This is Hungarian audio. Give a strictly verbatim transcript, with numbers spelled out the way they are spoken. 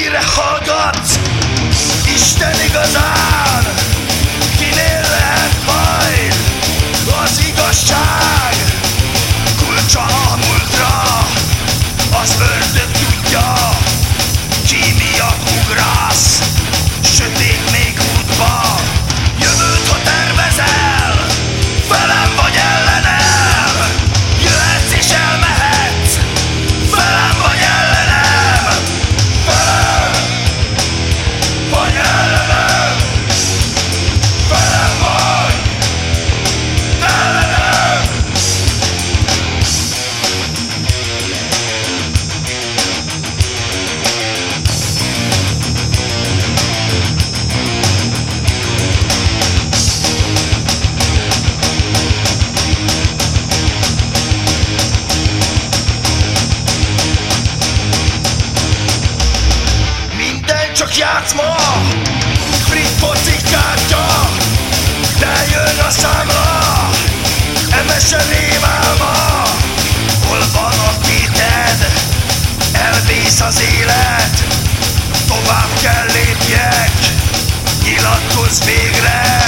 Kire hallgatsz? Isten igazán? Kinél lehet majd az igazság? Kulcsa a múltra, az ördög tudja, ki miatt ugrasz sötét még útba. Jövőt, ha tervezel, velem vagy ellenem, jöhetsz és elmehetsz, velem vagy ellenem, velem vagy ellenem, velem vagy ellenem. Minden csak játszma, brit focikártya, de jön a számla, emese rémálma. Hol van a téted? Elvész az élet, tovább kell lépjek, nyilatkozz végre.